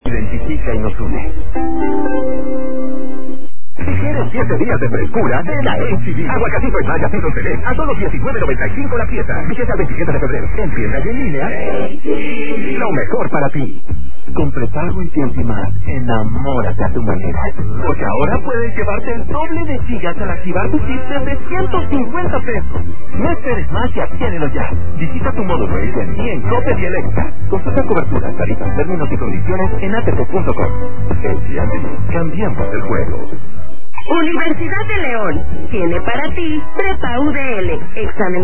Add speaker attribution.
Speaker 1: Identifica y nos une. Si quieres 7 días de frescura, ven a H-E-B. Aguacatito y malla Season Select a solo $19.95 la pieza. Vigencia al 27 de febrero. En tiendas y en línea. H-E-B. Lo mejor para ti. Con prepago y Tiempo y más, enamórate a tu manera. Porque ahora puedes llevarte el doble de gigas al activar tu chip de $350. No esperes más y adquiérelo ya. Visita tu módulo AT&T en Coppel y Electra. Consulta cobertura, tarifas, términos y condiciones en att.com. AT&T, cambiamos el juego.
Speaker 2: Universidad de León tiene para ti Prepa UDL, examen